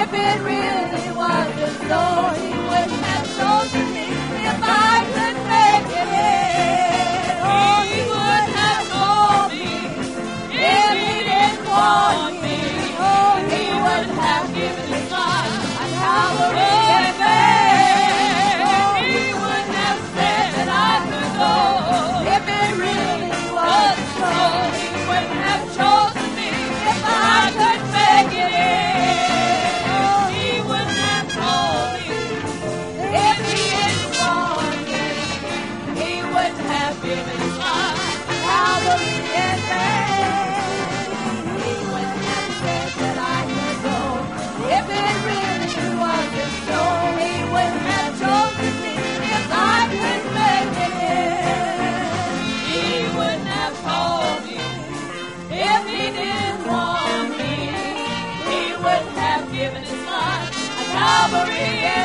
If it really wasn't so, he wouldn't have chosen me if I could make it in. Oh, he wouldn't have told me if he didn't want me. Oh, he wouldn't have given his life on Calvary in vain. Oh, he wouldn't have said that I could go if it really wasn't so. He wouldn't have chosen me if I could make it in. Oh, he wouldn't have told me if he didn't want me. He wouldn't have given his life on Calvary in vain. He wouldn't have said that I could go if it really wasn't so. He wouldn't have chosen me if I could make it in. He wouldn't have told me if he didn't want me. He wouldn't have given his life on Calvary.